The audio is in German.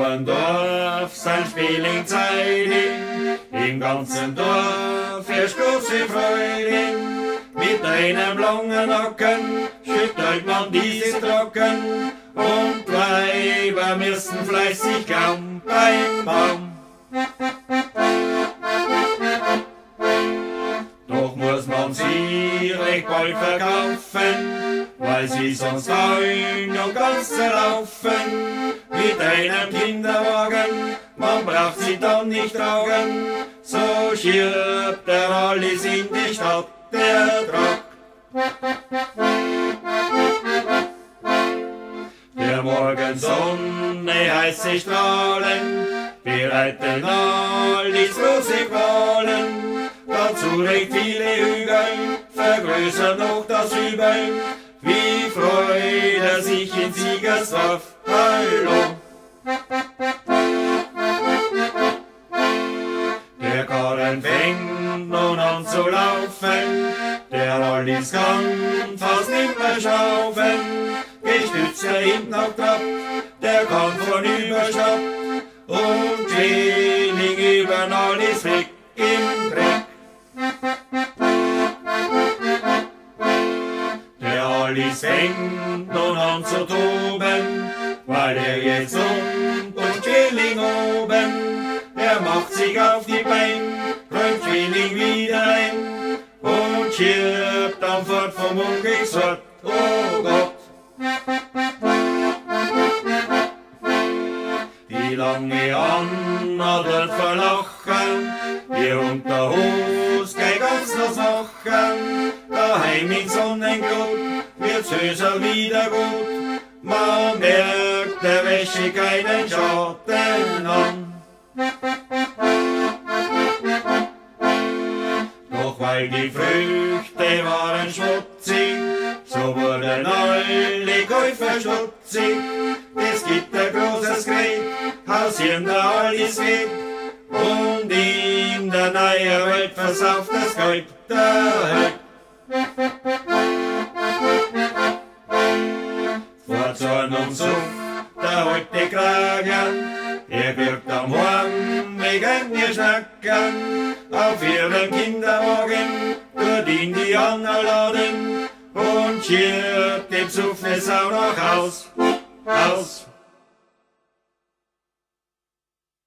Im Dorf sein Spieling zeigen, im ganzen Dorf herrscht große Freude. Mit einem langen Nacken schüttelt man diese trocken und Weiber müssen fleißig kaum beim Baum. Doch muss man sie recht bald verkaufen, weil sie sonst faul und ganz zerlaufen. Mit einem Kinderwagen, man braucht sie dann nicht tragen, so schirbt der alles in die Stadt, der Truck. Der Morgensonne heiße Strahlen bereiten alles große Qualen. Dazu recht viele Hügel vergrößern noch das Übel, wie freut er sich in Siegersdorf, hallo. Der Karren fängt nun an zu laufen, der Alice kann fast nicht mehr schaufeln. Gestützt er hinten auf Trab, der kann vornüberschnapp und Schilling übern Alice weg im Dreck. Der Alice fängt nun an zu toben, weil er jetzt und Schilling oben. Er macht sich auf die Beine, räumt Schilling wieder ein und schirbt dann fort vom Unglücksort, oh Gott. Die lange Anna dort verlachen, ihr unter Hus geht ganz das Lachen. Daheim in Sonnenglut wird's Hösel wieder gut, man merkt der Wäsche keinen Schatten an. Doch weil die Früchte waren schmutzig, so wurden alle Käufer stutzig. Es gibt ein großes Gerät, hausieren da alles geht, und in der neuen Welt versauft das Gold der Welt. Vor Zorn und Suff, der alte Kragen, er wirkt am Horn wegen ihr Schnacken. Auf ihren Kinderwagen tut ihn die Anna laden und schirrt dem Suffnes auch noch aus.